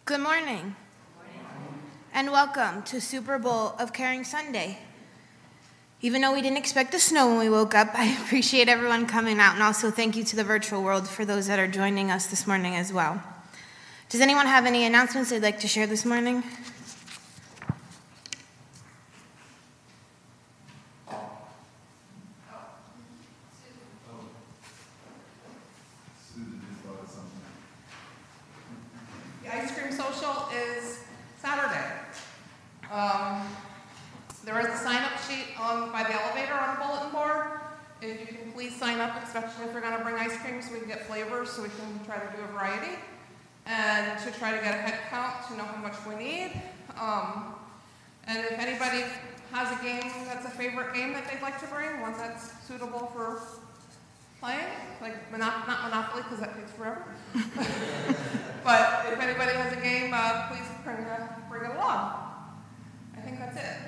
Good morning, and welcome to Super Bowl of Caring Sunday. Even though we didn't expect the snow when we woke up, I appreciate everyone coming out, and also thank you to the virtual world for those that are joining us this morning as well. Does anyone have any announcements they'd like to share this morning? The ice cream social is Saturday. There is a sign-up sheet by the elevator on the bulletin board. If you can please sign up, especially if you're going to bring ice cream so we can get flavors, so we can try to do a variety. And to try to get a head count to know how much we need. And if anybody has a game that's a favorite game that they'd like to bring, one that's suitable for playing, like not Monopoly because that takes forever. But if anybody has a game, please bring it along. I think that's it.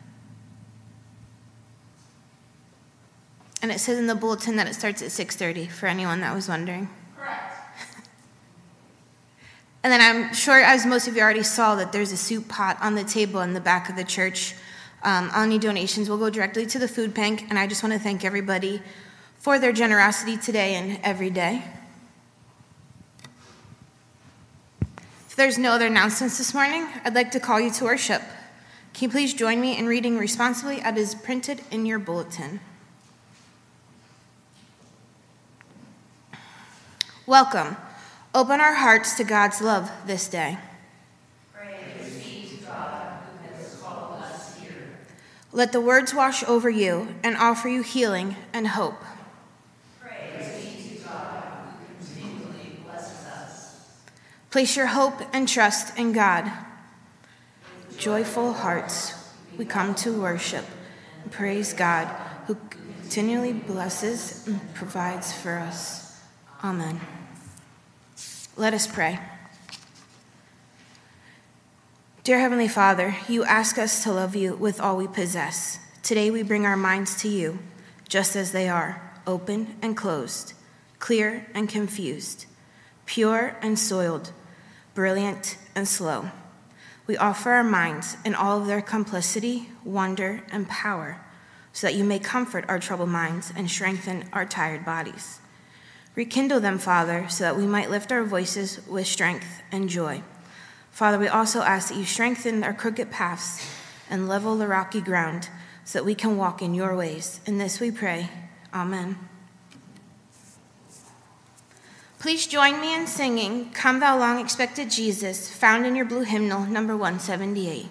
And it says in the bulletin that it starts at 6:30 for anyone that was wondering. Correct. And then I'm sure, as most of you already saw, that there's a soup pot on the table in the back of the church. Any donations will go directly to the food bank, and I just want to thank everybody for their generosity today and every day. If there's no other announcements this morning, I'd like to call you to worship. Can you please join me in reading responsibly as is printed in your bulletin? Welcome. Open our hearts to God's love this day. Praise be to God who has called us here. Let the words wash over you and offer you healing and hope. Praise be to God who continually blesses us. Place your hope and trust in God. Joyful hearts, we come to worship and praise God who continually blesses and provides for us. Amen. Let us pray. Dear Heavenly Father, you ask us to love you with all we possess. Today we bring our minds to you, just as they are, open and closed, clear and confused, pure and soiled, brilliant and slow. We offer our minds in all of their complicity, wonder, and power, so that you may comfort our troubled minds and strengthen our tired bodies. Rekindle them, Father, so that we might lift our voices with strength and joy. Father, we also ask that you strengthen our crooked paths and level the rocky ground so that we can walk in your ways. In this we pray. Amen. Please join me in singing Come Thou Long Expected Jesus, found in your blue hymnal, number 178.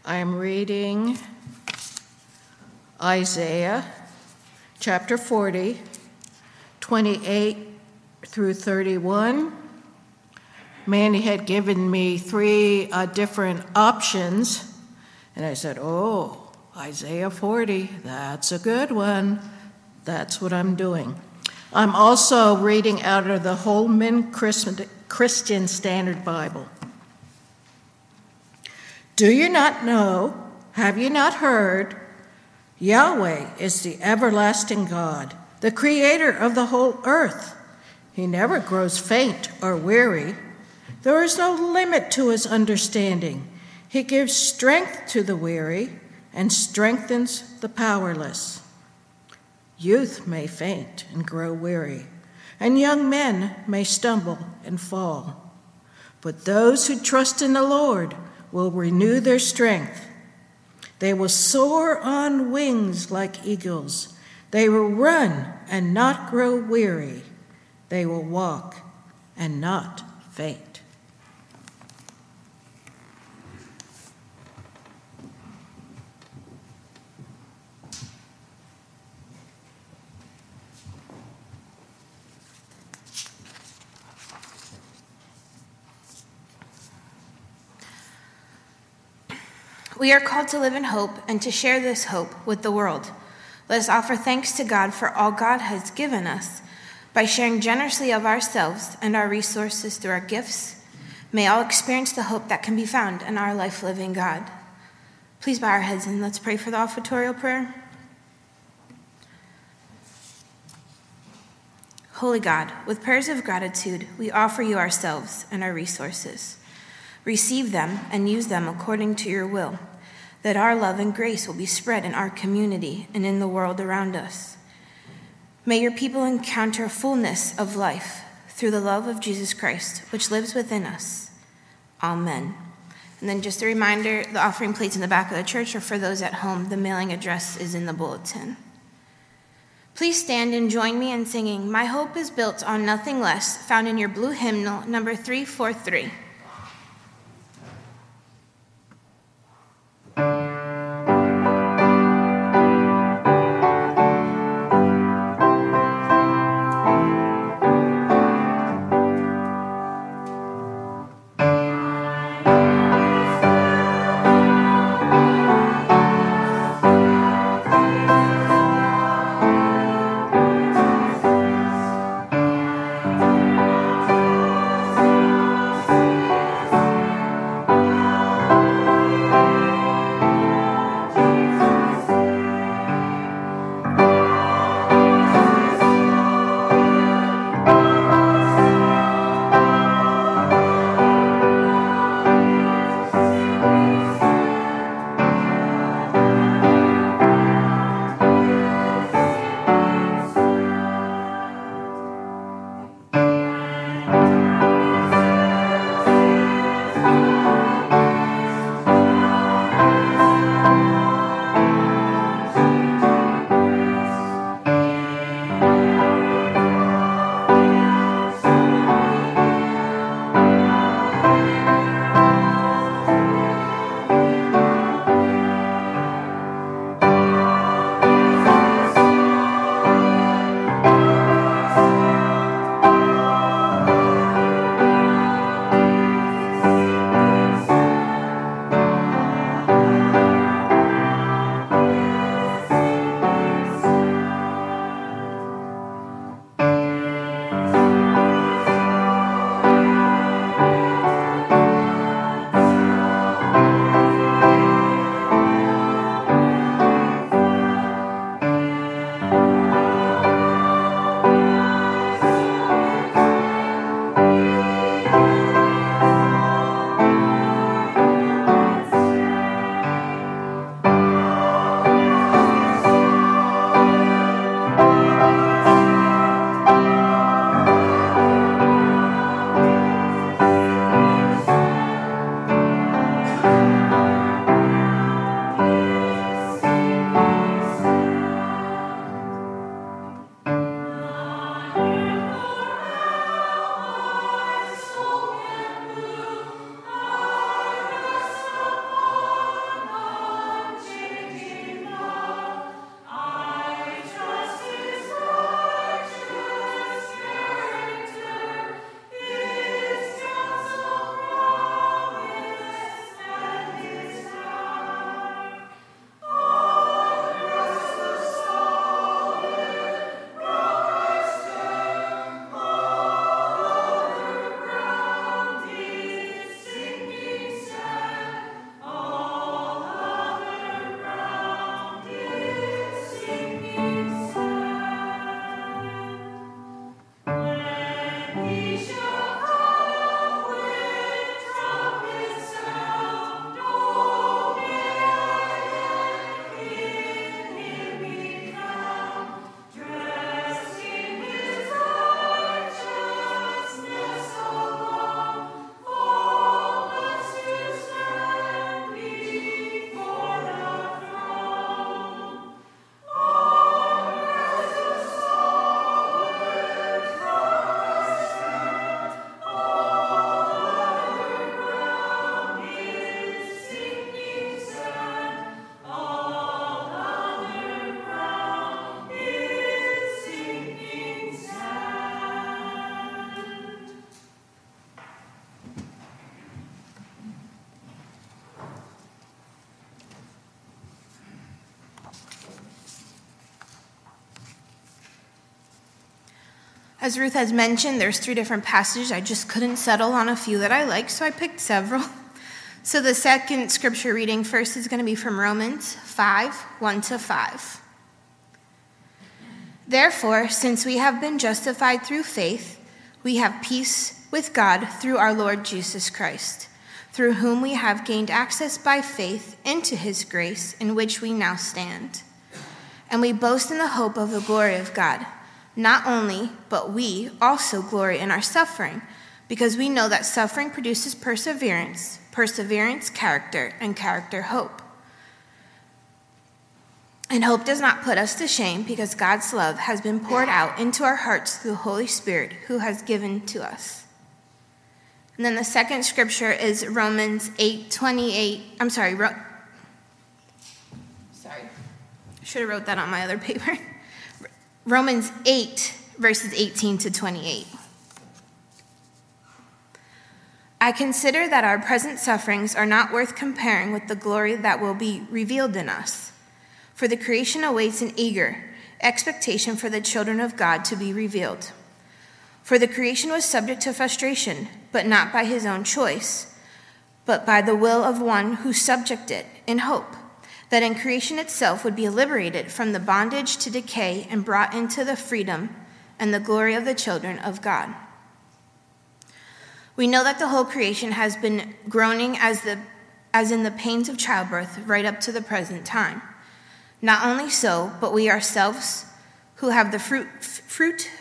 I am reading Isaiah chapter 40, 28 through 31. Mandy had given me three different options, and I said, oh, Isaiah 40, that's a good one. That's what I'm doing. I'm also reading out of the Holman Christian Standard Bible. Do you not know? Have you not heard? Yahweh is the everlasting God, the creator of the whole earth. He never grows faint or weary. There is no limit to his understanding. He gives strength to the weary and strengthens the powerless. Youth may faint and grow weary, and young men may stumble and fall. But those who trust in the Lord will renew their strength. They will soar on wings like eagles. They will run and not grow weary. They will walk and not faint. We are called to live in hope and to share this hope with the world. Let us offer thanks to God for all God has given us by sharing generously of ourselves and our resources through our gifts. May all experience the hope that can be found in our life-living God. Please bow our heads and let's pray for the offertorial prayer. Holy God, with prayers of gratitude, we offer you ourselves and our resources. Receive them and use them according to your will, that our love and grace will be spread in our community and in the world around us. May your people encounter fullness of life through the love of Jesus Christ, which lives within us. Amen. And then just a reminder, the offering plates in the back of the church are for those at home. The mailing address is in the bulletin. Please stand and join me in singing "My Hope is Built on Nothing Less," found in your blue hymnal, number 343. As Ruth has mentioned, there's 3 different passages. I just couldn't settle on a few that I like, so I picked several. So the second scripture reading first is going to be from Romans 5, 1-5. Therefore, since we have been justified through faith, we have peace with God through our Lord Jesus Christ, through whom we have gained access by faith into his grace in which we now stand. And we boast in the hope of the glory of God. Not only, but we also glory in our suffering, because we know that suffering produces perseverance, perseverance, character, and character, hope. And hope does not put us to shame, because God's love has been poured out into our hearts through the Holy Spirit who has given to us. And then the second scripture is Romans 8:28. Should have wrote that on my other paper. Romans 8, verses 18-28. I consider that our present sufferings are not worth comparing with the glory that will be revealed in us. For the creation awaits in eager expectation for the children of God to be revealed. For the creation was subject to frustration, but not by his own choice, but by the will of one who subjected it, in hope that in creation itself would be liberated from the bondage to decay and brought into the freedom and the glory of the children of God. We know that the whole creation has been groaning as in the pains of childbirth right up to the present time. Not only so, but we ourselves who have the fruits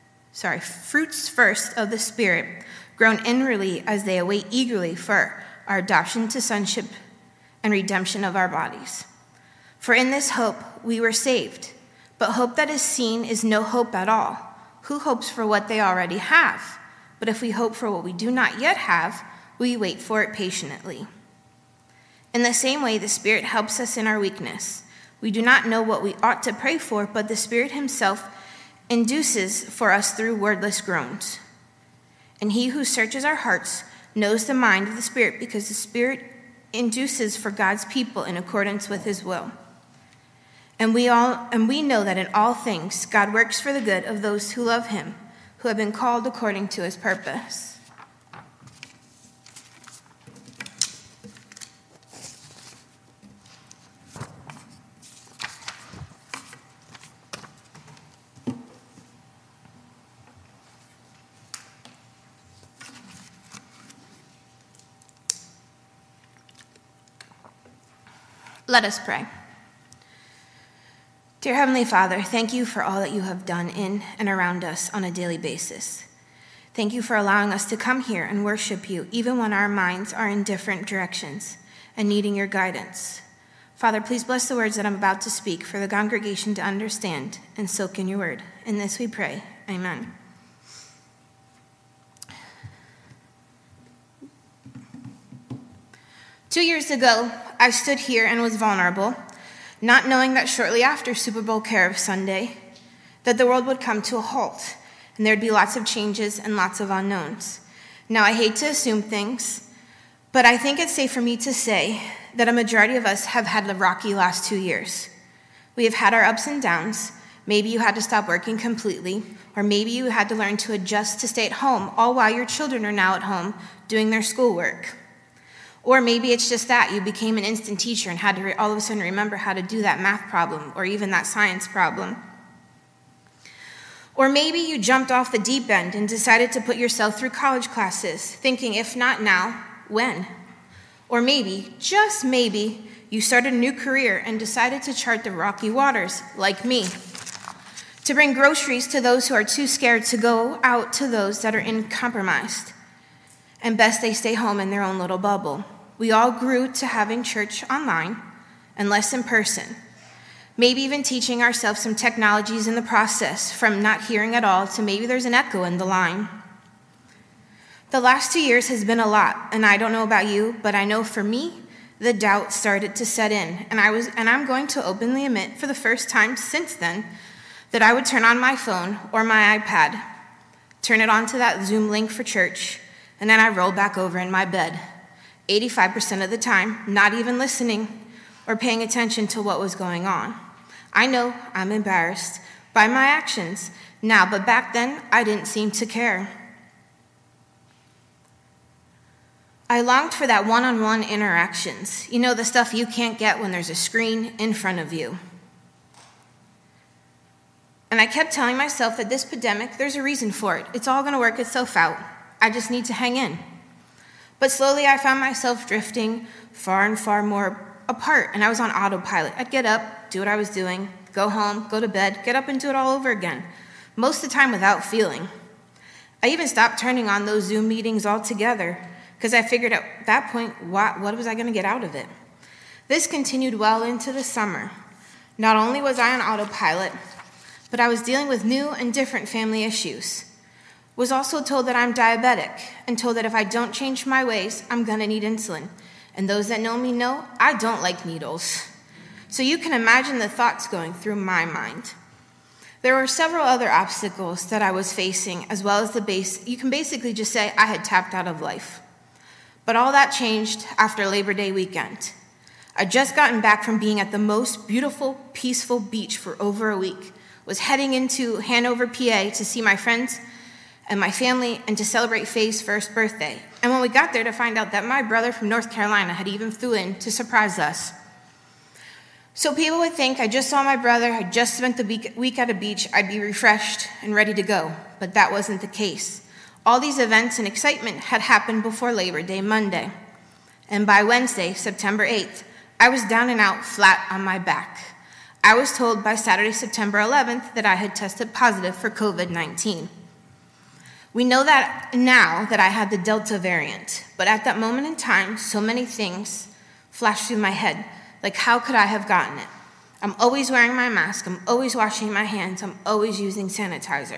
first of the Spirit groan inwardly as they await eagerly for our adoption to sonship and redemption of our bodies. For in this hope we were saved. But hope that is seen is no hope at all. Who hopes for what they already have? But if we hope for what we do not yet have, we wait for it patiently. In the same way, the Spirit helps us in our weakness. We do not know what we ought to pray for, but the Spirit himself induces for us through wordless groans. And he who searches our hearts knows the mind of the Spirit, because the Spirit induces for God's people in accordance with his will. And we know that in all things God works for the good of those who love him, who have been called according to his purpose. Let us pray. Dear Heavenly Father, thank you for all that you have done in and around us on a daily basis. Thank you for allowing us to come here and worship you, even when our minds are in different directions and needing your guidance. Father, please bless the words that I'm about to speak for the congregation to understand and soak in your word. In this we pray. Amen. Two years ago, I stood here and was vulnerable, not knowing that shortly after Super Bowl Carob Sunday, that the world would come to a halt, and there'd be lots of changes and lots of unknowns. Now, I hate to assume things, but I think it's safe for me to say that a majority of us have had the rocky last 2 years. We have had our ups and downs. Maybe you had to stop working completely, or maybe you had to learn to adjust to stay at home, all while your children are now at home doing their schoolwork. Or maybe it's just that you became an instant teacher and had to all of a sudden remember how to do that math problem or even that science problem. Or maybe you jumped off the deep end and decided to put yourself through college classes, thinking if not now, when? Or maybe, just maybe, you started a new career and decided to chart the rocky waters, like me, to bring groceries to those who are too scared to go out to those that are uncompromised, and best they stay home in their own little bubble. We all grew to having church online and less in person, maybe even teaching ourselves some technologies in the process, from not hearing at all to maybe there's an echo in the line. The last 2 years has been a lot, and I don't know about you, but I know for me, the doubt started to set in, and I'm going to openly admit for the first time since then that I would turn on my phone or my iPad, turn it on to that Zoom link for church, and then I roll back over in my bed, 85% of the time, not even listening or paying attention to what was going on. I know I'm embarrassed by my actions, now, but back then, I didn't seem to care. I longed for that one-on-one interactions. You know, the stuff you can't get when there's a screen in front of you. And I kept telling myself that this pandemic, there's a reason for it. It's all going to work itself out. I just need to hang in. But slowly I found myself drifting far and far more apart, and I was on autopilot. I'd get up, do what I was doing, go home, go to bed, get up and do it all over again, most of the time without feeling. I even stopped turning on those Zoom meetings altogether because I figured at that point, what was I going to get out of it? This continued well into the summer. Not only was I on autopilot, but I was dealing with new and different family issues. Was also told that I'm diabetic and told that if I don't change my ways, I'm going to need insulin. And those that know me know I don't like needles. So you can imagine the thoughts going through my mind. There were several other obstacles that I was facing, as well as the base. You can basically just say I had tapped out of life. But all that changed after Labor Day weekend. I'd just gotten back from being at the most beautiful, peaceful beach for over a week. Was heading into Hanover, PA to see my friends and my family and to celebrate Faye's first birthday. And when we got there to find out that my brother from North Carolina had even flew in to surprise us. So people would think I just saw my brother, I just spent the week at a beach, I'd be refreshed and ready to go. But that wasn't the case. All these events and excitement had happened before Labor Day Monday. And by Wednesday, September 8th, I was down and out, flat on my back. I was told by Saturday, September 11th, that I had tested positive for COVID-19. We know that now that I had the Delta variant, but at that moment in time, so many things flashed through my head, like how could I have gotten it? I'm always wearing my mask, I'm always washing my hands, I'm always using sanitizer.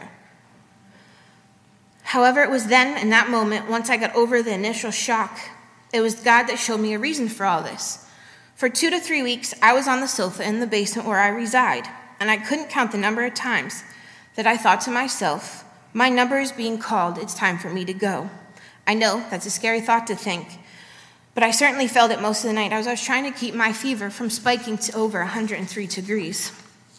However, it was then, in that moment, once I got over the initial shock, it was God that showed me a reason for all this. For 2 to 3 weeks, I was on the sofa in the basement where I reside, and I couldn't count the number of times that I thought to myself, my number is being called, it's time for me to go. I know that's a scary thought to think, but I certainly felt it most of the night. I was trying to keep my fever from spiking to over 103 degrees.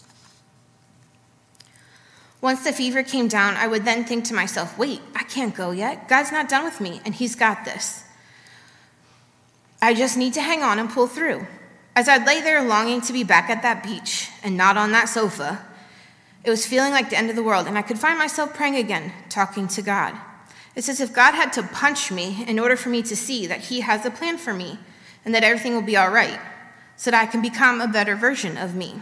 Once the fever came down, I would then think to myself, wait, I can't go yet. God's not done with me, and He's got this. I just need to hang on and pull through. As I'd lay there longing to be back at that beach and not on that sofa, it was feeling like the end of the world, and I could find myself praying again, talking to God. It's as if God had to punch me in order for me to see that He has a plan for me and that everything will be all right, so that I can become a better version of me.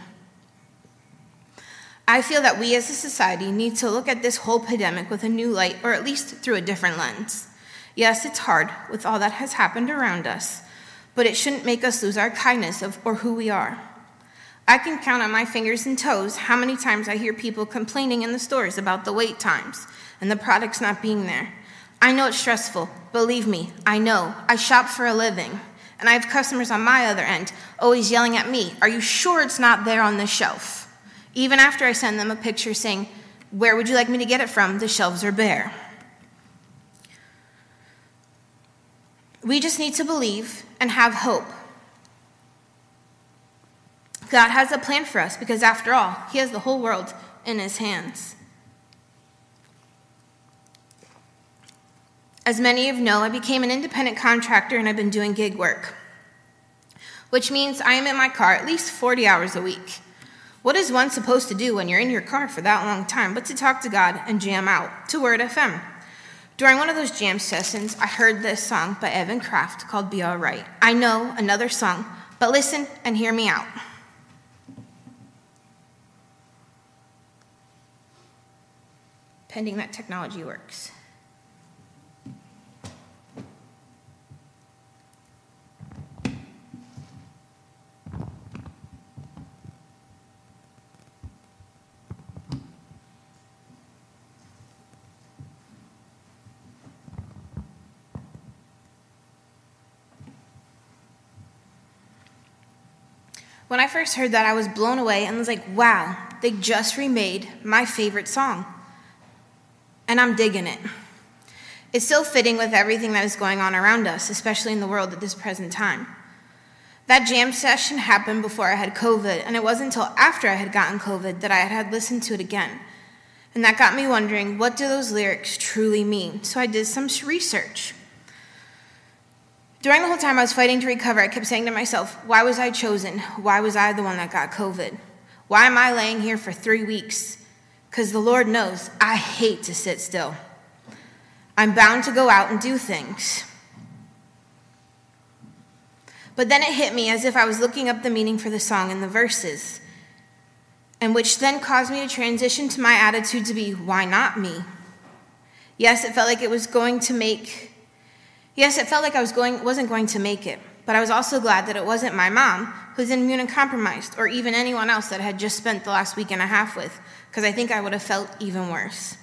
I feel that we as a society need to look at this whole pandemic with a new light, or at least through a different lens. Yes, it's hard with all that has happened around us, but it shouldn't make us lose our kindness or who we are. I can count on my fingers and toes how many times I hear people complaining in the stores about the wait times and the products not being there. I know it's stressful. Believe me, I know. I shop for a living, and I have customers on my other end always yelling at me, are you sure it's not there on the shelf? Even after I send them a picture saying, where would you like me to get it from? The shelves are bare. We just need to believe and have hope. God has a plan for us because after all, He has the whole world in His hands. As many of you know, I became an independent contractor and I've been doing gig work, which means I am in my car at least 40 hours a week. What is one supposed to do when you're in your car for that long time but to talk to God and jam out to Word FM? During one of those jam sessions, I heard this song by Evan Kraft called Be All Right. I know another song, but listen and hear me out. Pending that technology works. When I first heard that, I was blown away and was like, wow, they just remade my favorite song. And I'm digging it. It's so fitting with everything that is going on around us, especially in the world at this present time. That jam session happened before I had COVID, and it wasn't until after I had gotten COVID that I had listened to it again. And that got me wondering, what do those lyrics truly mean? So I did some research. During the whole time I was fighting to recover, I kept saying to myself, why was I chosen? Why was I the one that got COVID? Why am I laying here for 3 weeks? Because the Lord knows I hate to sit still. I'm bound to go out and do things. But then it hit me as if I was looking up the meaning for the song in the verses, and which then caused me to transition to my attitude to be, why not me? Yes, it felt like I wasn't going to make it, but I was also glad that it wasn't my mom, who's immunocompromised, or even anyone else that I had just spent the last week and a half with, because I think I would have felt even worse.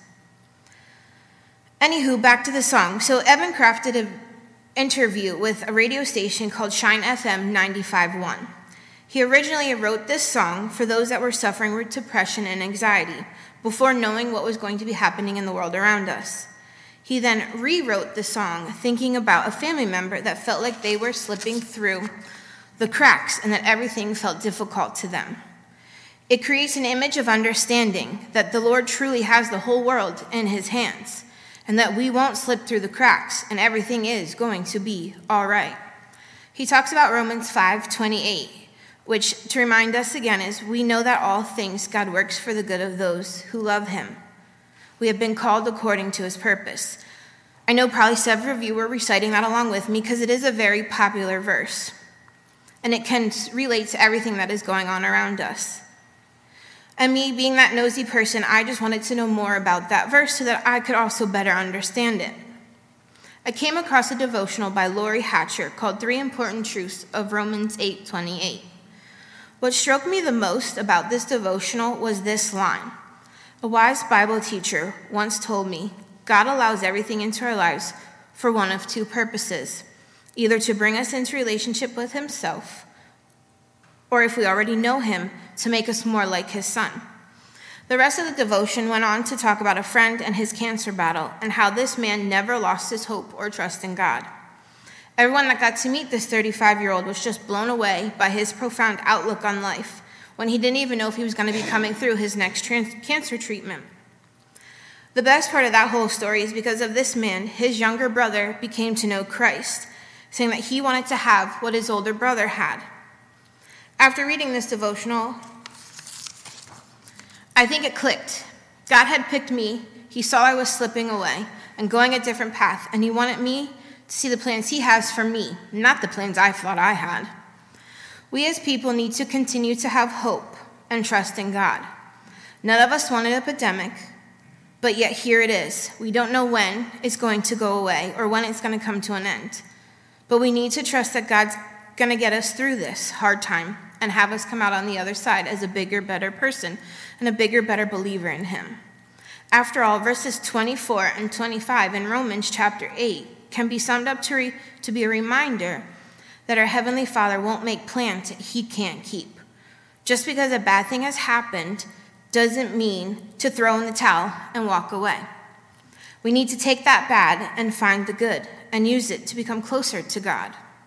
Anywho, back to the song. So Evan crafted an interview with a radio station called Shine FM 95.1. He originally wrote this song for those that were suffering with depression and anxiety before knowing what was going to be happening in the world around us. He then rewrote the song thinking about a family member that felt like they were slipping through the cracks and that everything felt difficult to them. It creates an image of understanding that the Lord truly has the whole world in his hands, and that we won't slip through the cracks, and everything is going to be all right. He talks about Romans 5:28, which, to remind us again, is we know that all things God works for the good of those who love him. We have been called according to his purpose. I know probably several of you were reciting that along with me because it is a very popular verse, and it can relate to everything that is going on around us. And me, being that nosy person, I just wanted to know more about that verse so that I could also better understand it. I came across a devotional by Lori Hatcher called 3 Important Truths of Romans 8:28. What struck me the most about this devotional was this line. A wise Bible teacher once told me, God allows everything into our lives for one of 2 purposes, either to bring us into relationship with himself, or if we already know him, to make us more like his son. The rest of the devotion went on to talk about a friend and his cancer battle and how this man never lost his hope or trust in God. Everyone that got to meet this 35-year-old was just blown away by his profound outlook on life when he didn't even know if he was going to be coming through his next cancer treatment. The best part of that whole story is because of this man, his younger brother became to know Christ, saying that he wanted to have what his older brother had. After reading this devotional, I think it clicked. God had picked me. He saw I was slipping away and going a different path, and he wanted me to see the plans he has for me, not the plans I thought I had. We as people need to continue to have hope and trust in God. None of us want an epidemic, but yet here it is. We don't know when it's going to go away or when it's going to come to an end. But we need to trust that God's going to get us through this hard time and have us come out on the other side as a bigger, better person and a bigger, better believer in him. After all, verses 24 and 25 in Romans chapter 8 can be summed up to be a reminder that our Heavenly Father won't make plans that he can't keep. Just because a bad thing has happened doesn't mean to throw in the towel and walk away. We need to take that bad and find the good and use it to become closer to God.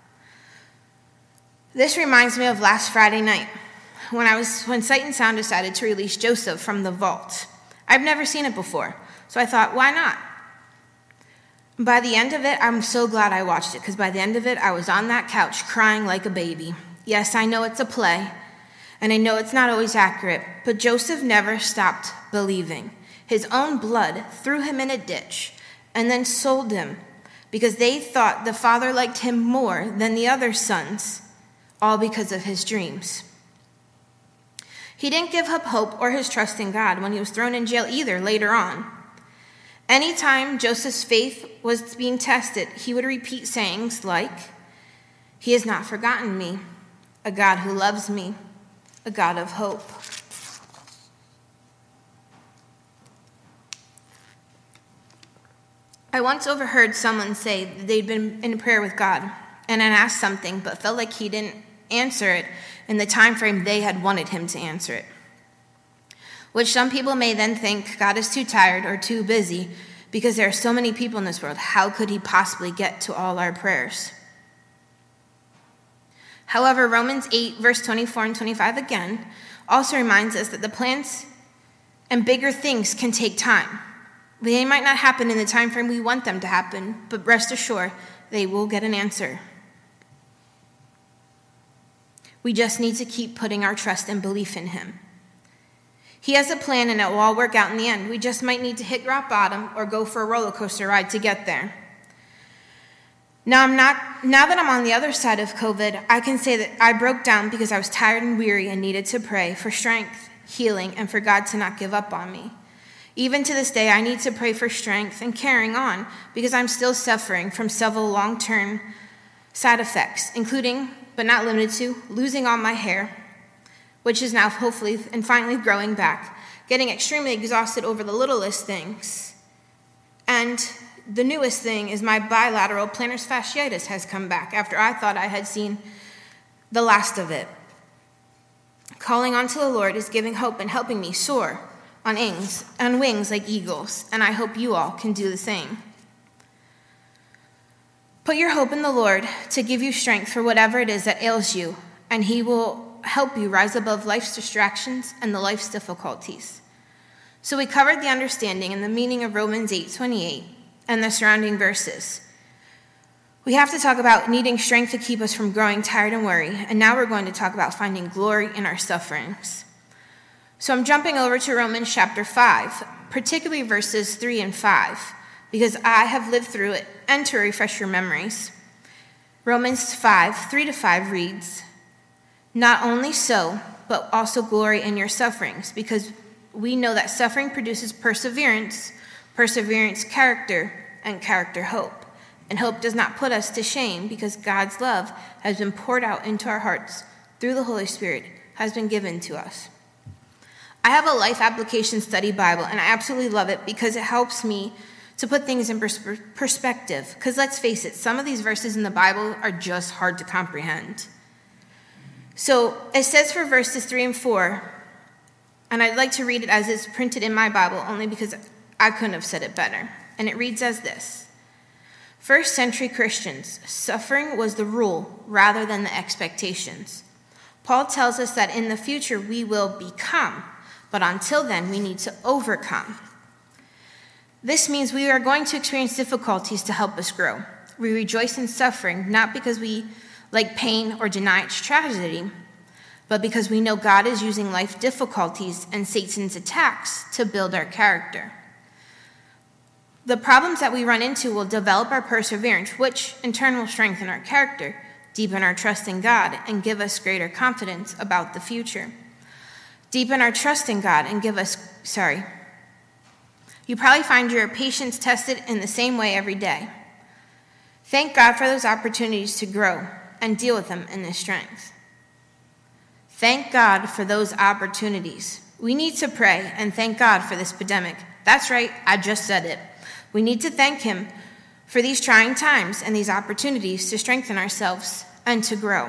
This reminds me of last Friday night when Sight and Sound decided to release Joseph from the vault. I've never seen it before, so I thought, why not? By the end of it, I'm so glad I watched it, because by the end of it, I was on that couch crying like a baby. Yes, I know it's a play, and I know it's not always accurate, but Joseph never stopped believing. His own blood threw him in a ditch and then sold him because they thought the father liked him more than the other sons, all because of his dreams. He didn't give up hope or his trust in God when he was thrown in jail either later on. Anytime Joseph's faith was being tested, he would repeat sayings like, "He has not forgotten me, a God who loves me, a God of hope." I once overheard someone say that they'd been in prayer with God and had asked something but felt like he didn't answer it in the time frame they had wanted him to answer it. Which some people may then think God is too tired or too busy because there are so many people in this world. How could he possibly get to all our prayers? However, Romans 8, verse 24 and 25 again also reminds us that the plans and bigger things can take time. They might not happen in the time frame we want them to happen, but rest assured, they will get an answer. We just need to keep putting our trust and belief in him. He has a plan and it will all work out in the end. We just might need to hit rock bottom or go for a roller coaster ride to get there. Now that I'm on the other side of COVID, I can say that I broke down because I was tired and weary and needed to pray for strength, healing, and for God to not give up on me. Even to this day, I need to pray for strength and carrying on because I'm still suffering from several long-term side effects, including, but not limited to, losing all my hair, which is now hopefully and finally growing back, getting extremely exhausted over the littlest things. And the newest thing is my bilateral plantar fasciitis has come back after I thought I had seen the last of it. Calling onto the Lord is giving hope and helping me soar on wings like eagles, and I hope you all can do the same. Put your hope in the Lord to give you strength for whatever it is that ails you, and he will help you rise above life's distractions and the life's difficulties. So we covered the understanding and the meaning of Romans 8:28 and the surrounding verses. We have to talk about needing strength to keep us from growing tired and worried, and now we're going to talk about finding glory in our sufferings. So I'm jumping over to Romans chapter 5, particularly verses 3 and 5, because I have lived through it, and to refresh your memories. Romans 5, 3-5 reads, "Not only so, but also glory in your sufferings, because we know that suffering produces perseverance, perseverance character, and character hope. And hope does not put us to shame, because God's love has been poured out into our hearts through the Holy Spirit has been given to us." I have a life application study Bible, and I absolutely love it because it helps me to put things in perspective. Because let's face it, some of these verses in the Bible are just hard to comprehend. So it says for verses 3 and 4, and I'd like to read it as it's printed in my Bible, only because I couldn't have said it better. And it reads as this: First century Christians, suffering was the rule rather than the expectations. Paul tells us that in the future we will become, but until then we need to overcome. This means we are going to experience difficulties to help us grow. We rejoice in suffering, not because we like pain or deny its tragedy, but because we know God is using life difficulties and Satan's attacks to build our character. The problems that we run into will develop our perseverance, which in turn will strengthen our character, deepen our trust in God, and give us greater confidence about the future. Deepen our trust in God and give us, You probably find your patience tested in the same way every day. Thank God for those opportunities to grow and deal with them in His strength. Thank God for those opportunities. We need to pray and thank God for this pandemic. That's right, I just said it. We need to thank Him for these trying times and these opportunities to strengthen ourselves and to grow.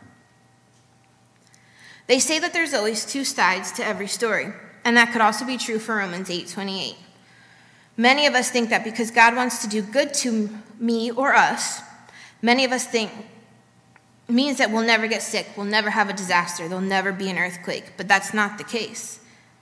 They say that there's always two sides to every story, and that could also be true for Romans 8:28. Many of us think that because God wants to do good to me or us, many of us think means that we'll never get sick, we'll never have a disaster, there'll never be an earthquake, but that's not the case.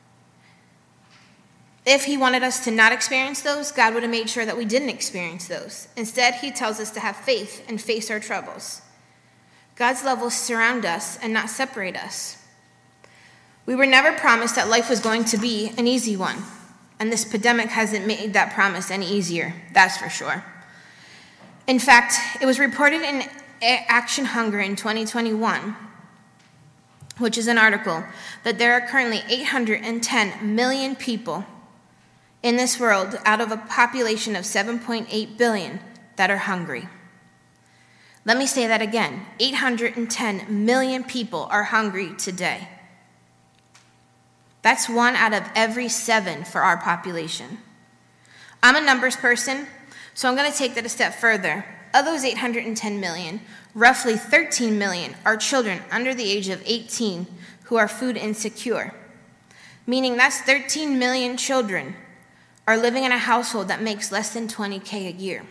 If He wanted us to not experience those, God would have made sure that we didn't experience those. Instead, He tells us to have faith and face our troubles. God's love will surround us and not separate us. We were never promised that life was going to be an easy one, and this pandemic hasn't made that promise any easier, that's for sure. In fact, it was reported in Action Hunger in 2021, which is an article, that there are currently 810 million people in this world out of a population of 7.8 billion that are hungry. Let me say that again. 810 million people are hungry today. That's 1 out of every 7 for our population. I'm a numbers person, so I'm going to take that a step further. Of those 810 million, roughly 13 million are children under the age of 18 who are food insecure, meaning that's 13 million children are living in a household that makes less than $20,000 a year.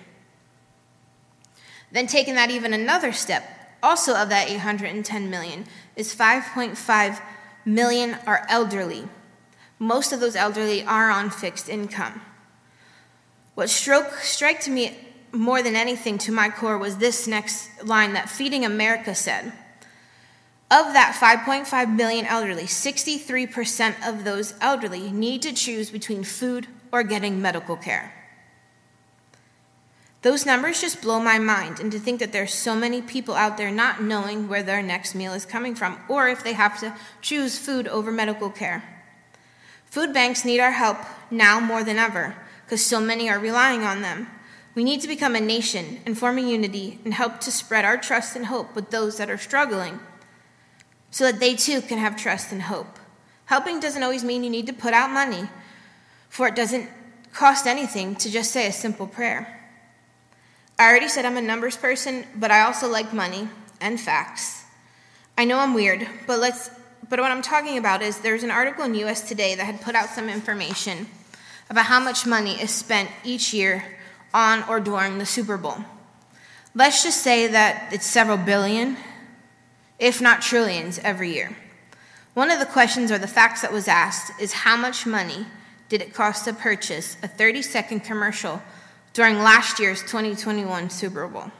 Then taking that even another step, also of that 810 million, is 5.5 million are elderly, Most of those elderly are on fixed income. What struck me more than anything to my core was this next line that Feeding America said. Of that 5.5 million elderly, 63% of those elderly need to choose between food or getting medical care. Those numbers just blow my mind, and to think that there's so many people out there not knowing where their next meal is coming from, or if they have to choose food over medical care. Food banks need our help now more than ever, because so many are relying on them. We need to become a nation and form a unity and help to spread our trust and hope with those that are struggling, so that they too can have trust and hope. Helping doesn't always mean you need to put out money, for it doesn't cost anything to just say a simple prayer. I already said I'm a numbers person, but I also like money and facts. I know I'm weird, but what I'm talking about is there's an article in US Today that had put out some information about how much money is spent each year on or during the Super Bowl. Let's just say that it's several billion, if not trillions, every year. One of the questions or the facts that was asked is how much money did it cost to purchase a 30-second commercial during last year's 2021 Super Bowl?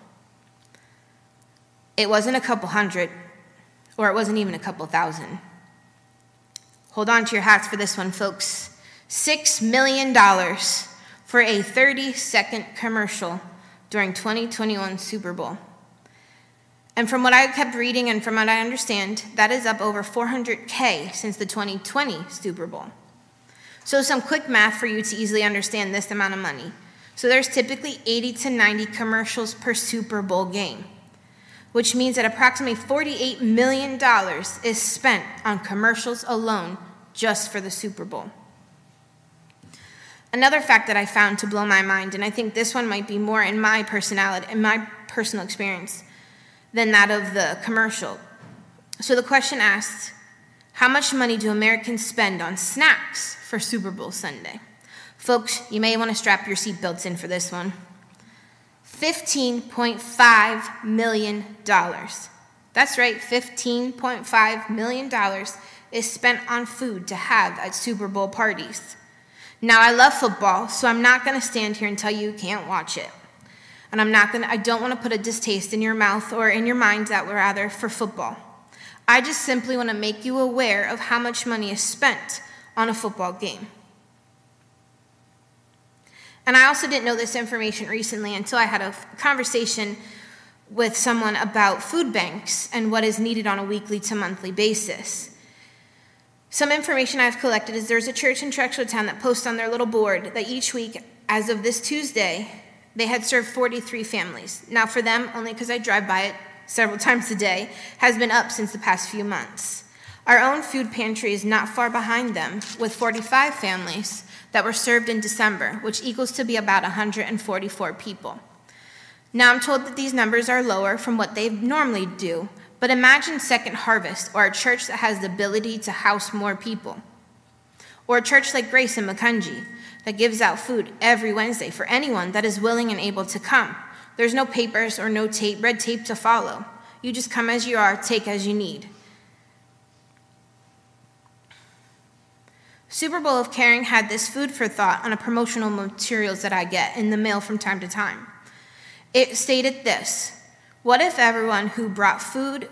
It wasn't a couple hundred, or it wasn't even a couple thousand. Hold on to your hats for this one, folks. $6 million for a 30-second commercial during 2021 Super Bowl. And from what I kept reading and from what I understand, that is up over $400K since the 2020 Super Bowl. So some quick math for you to easily understand this amount of money. So there's typically 80 to 90 commercials per Super Bowl game, which means that approximately $48 million is spent on commercials alone just for the Super Bowl. Another fact that I found to blow my mind, and I think this one might be more in my personality, in my personal experience, than that of the commercial. So the question asked, how much money do Americans spend on snacks for Super Bowl Sunday? Folks, you may want to strap your seatbelts in for this one. $15.5 million. That's right, $15.5 million is spent on food to have at Super Bowl parties. Now, I love football, so I'm not going to stand here and tell you can't watch it. And I don't want to put a distaste in your mouth or in your mind, that were rather, for football. I just simply want to make you aware of how much money is spent on a football game. And I also didn't know this information recently until I had a conversation with someone about food banks and what is needed on a weekly to monthly basis. Some information I've collected is there's a church in Trexlertown that posts on their little board that each week, as of this Tuesday, they had served 43 families. Now for them, only because I drive by it several times a day, has been up since the past few months. Our own food pantry is not far behind them, with 45 families that were served in December, which equals to be about 144 people. Now I'm told that these numbers are lower from what they normally do, but imagine Second Harvest, or a church that has the ability to house more people. Or a church like Grace in Macungie that gives out food every Wednesday for anyone that is willing and able to come. There's no papers or no red tape to follow. You just come as you are, take as you need. Super Bowl of Caring had this food for thought on a promotional materials that I get in the mail from time to time. It stated this: what if everyone who bought food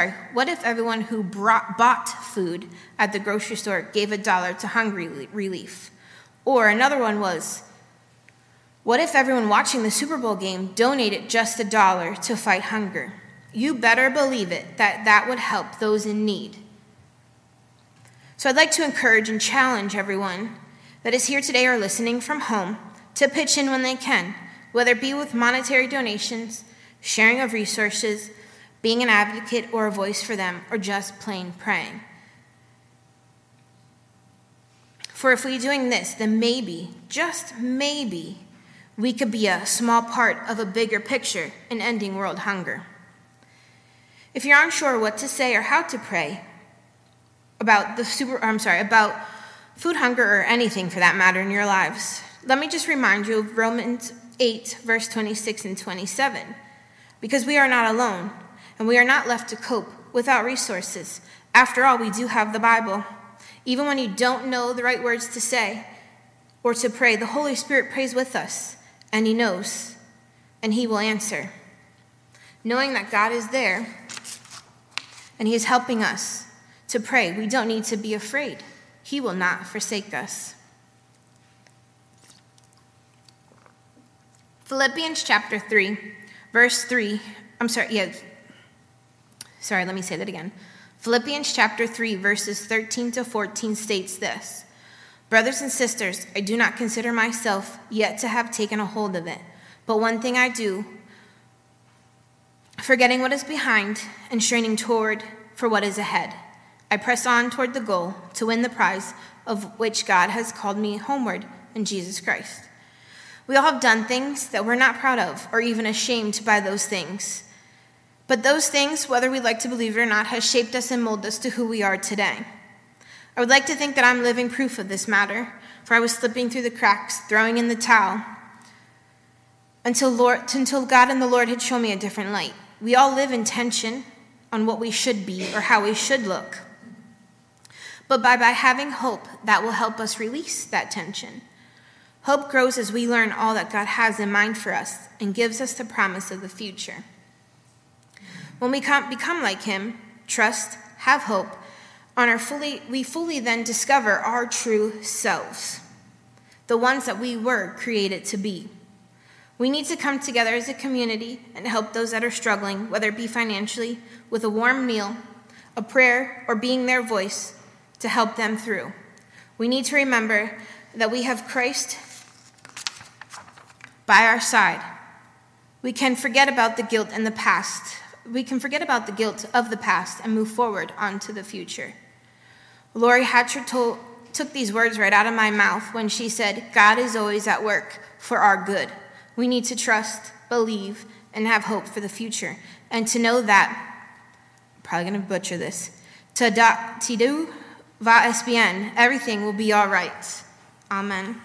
at the grocery store gave $1 to hungry relief? Or another one was, what if everyone watching the Super Bowl game donated just $1 to fight hunger? You better believe it that would help those in need. So I'd like to encourage and challenge everyone that is here today or listening from home to pitch in when they can, whether it be with monetary donations, sharing of resources, being an advocate or a voice for them, or just plain praying. For if we're doing this, then maybe, just maybe, we could be a small part of a bigger picture in ending world hunger. If you're unsure what to say or how to pray about about food hunger or anything for that matter in your lives, let me just remind you of Romans 8, verse 26 and 27. Because we are not alone, and we are not left to cope without resources. After all, we do have the Bible. Even when you don't know the right words to say or to pray, the Holy Spirit prays with us, and he knows, and he will answer. Knowing that God is there and he is helping us to pray, we don't need to be afraid. He will not forsake us. Philippians chapter 3, verse 3. Let me say that again. Philippians chapter 3, verses 13 to 14 states this: Brothers and sisters, I do not consider myself yet to have taken a hold of it, but one thing I do, forgetting what is behind and straining toward for what is ahead. I press on toward the goal to win the prize of which God has called me homeward in Jesus Christ. We all have done things that we're not proud of or even ashamed by those things. But those things, whether we like to believe it or not, has shaped us and molded us to who we are today. I would like to think that I'm living proof of this matter, for I was slipping through the cracks, throwing in the towel, until God and the Lord had shown me a different light. We all live in tension on what we should be or how we should look. But by having hope, that will help us release that tension. Hope grows as we learn all that God has in mind for us and gives us the promise of the future. When we become like him, trust, have hope, we fully then discover our true selves, the ones that we were created to be. We need to come together as a community and help those that are struggling, whether it be financially, with a warm meal, a prayer, or being their voice to help them through. We need to remember that we have Christ by our side. We can forget about the guilt in the past. We can forget about the guilt of the past and move forward onto the future. Lori Hatcher took these words right out of my mouth when she said, God is always at work for our good. We need to trust, believe, and have hope for the future. And to know that, I'm probably going to butcher this, Tidu va es bien, everything will be all right. Amen.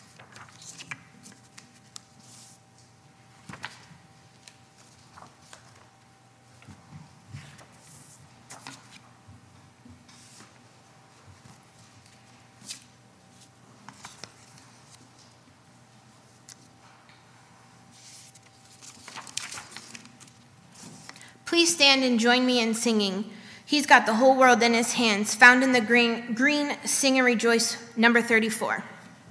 Please stand and join me in singing. He's got the whole world in his hands, found in the green Sing and Rejoice, number 34.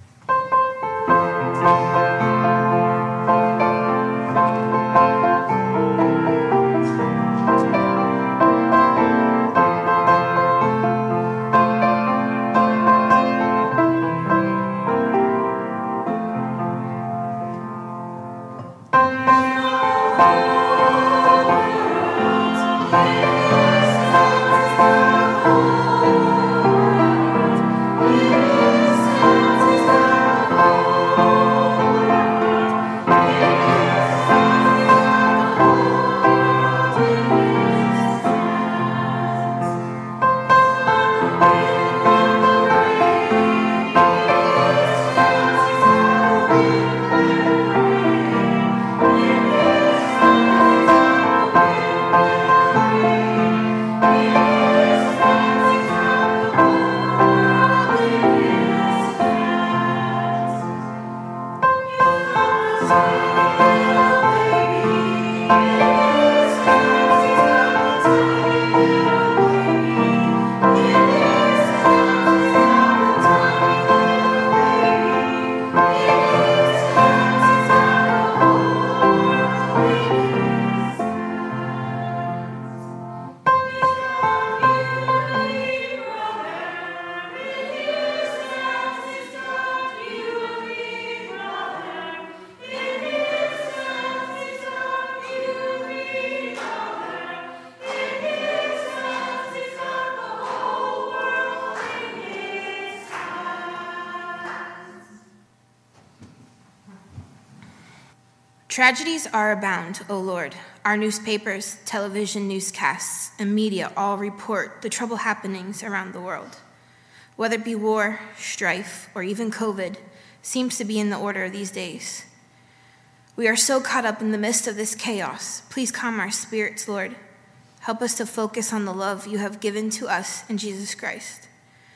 Tragedies are abound, O Lord. Our newspapers, television newscasts, and media all report the troubled happenings around the world. Whether it be war, strife, or even COVID, seems to be in the order these days. We are so caught up in the midst of this chaos. Please calm our spirits, Lord. Help us to focus on the love you have given to us in Jesus Christ.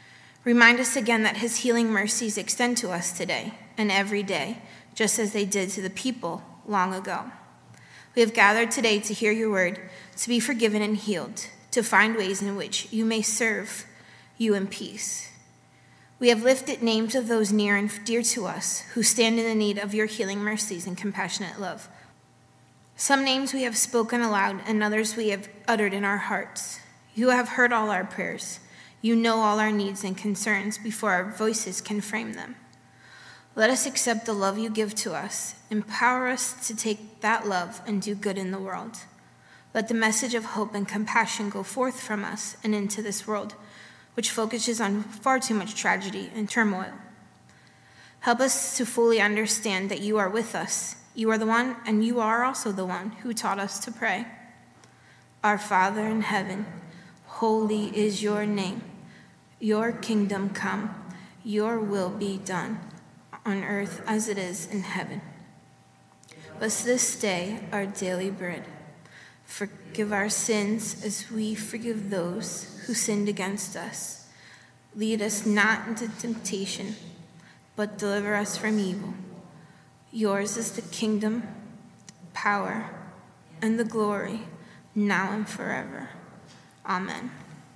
Remind us again that his healing mercies extend to us today and every day, just as they did to the people long ago. We have gathered today to hear your word, to be forgiven and healed, to find ways in which you may serve you in peace. We have lifted names of those near and dear to us who stand in the need of your healing mercies and compassionate love. Some names we have spoken aloud, and others we have uttered in our hearts. You have heard all our prayers. You know all our needs and concerns before our voices can frame them. Let us accept the love you give to us. Empower us to take that love and do good in the world. Let the message of hope and compassion go forth from us and into this world, which focuses on far too much tragedy and turmoil. Help us to fully understand that you are with us. You are the one, and you are also the one who taught us to pray. Our Father in heaven, holy is your name. Your kingdom come, your will be done, on earth as it is in heaven. Give us this day our daily bread. Forgive our sins as we forgive those who sinned against us. Lead us not into temptation, but deliver us from evil. Yours is the kingdom, the power, and the glory, now and forever. Amen.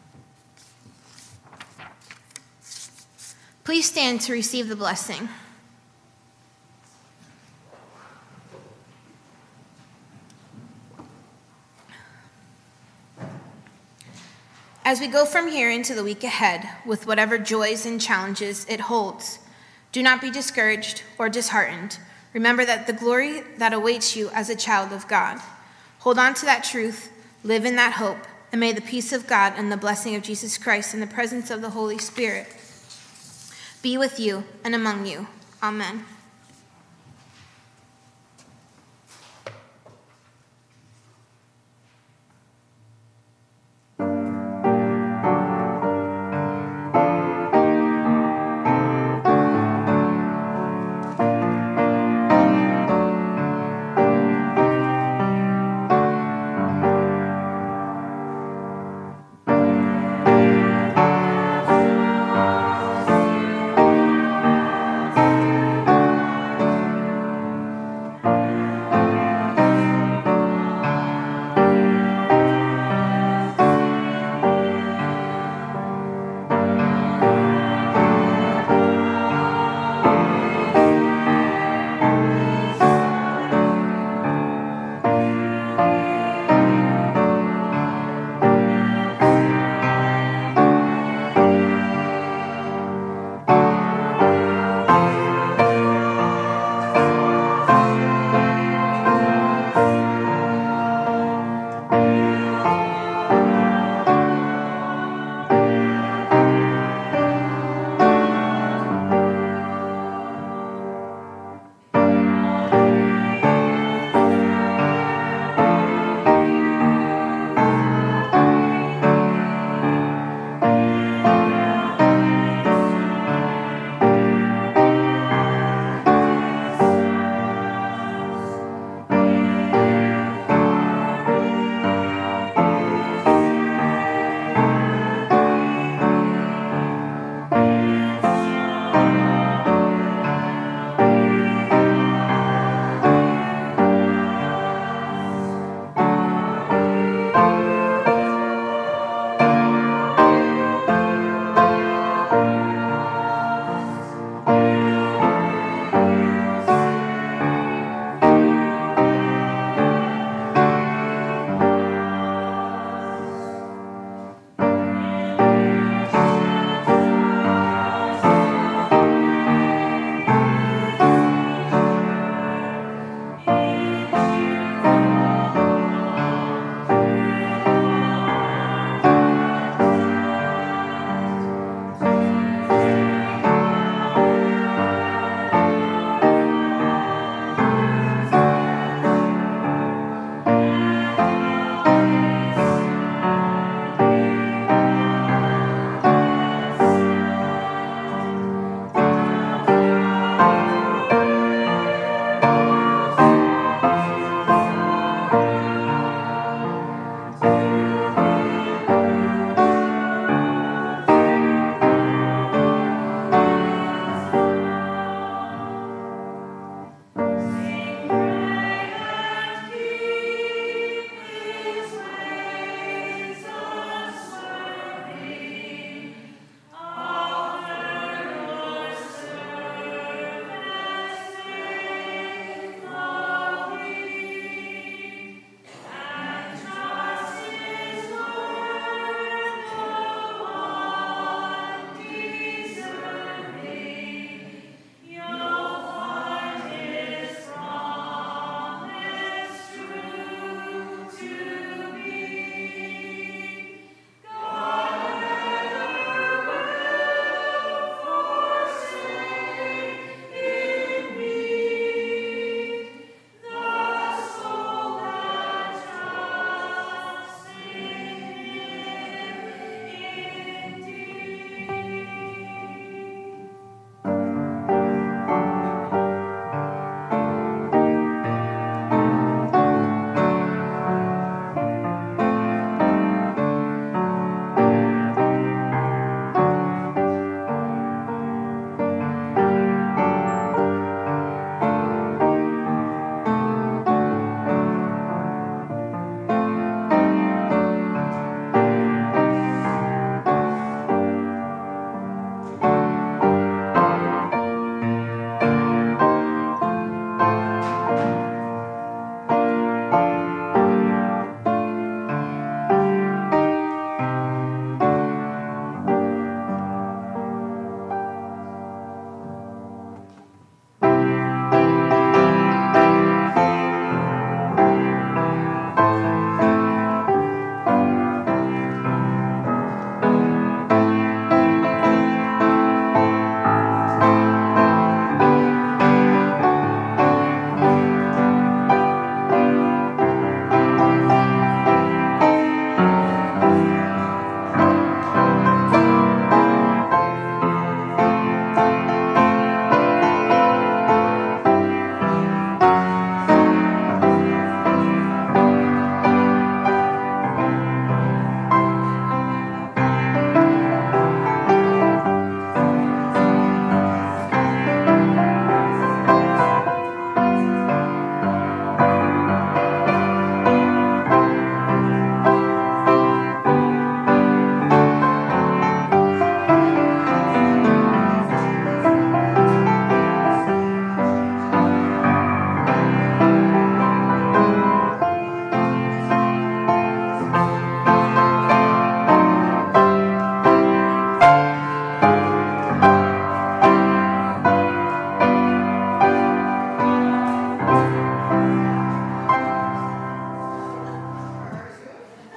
Please stand to receive the blessing. As we go from here into the week ahead, with whatever joys and challenges it holds, do not be discouraged or disheartened. Remember that the glory that awaits you as a child of God. Hold on to that truth, live in that hope, and may the peace of God and the blessing of Jesus Christ and the presence of the Holy Spirit be with you and among you. Amen.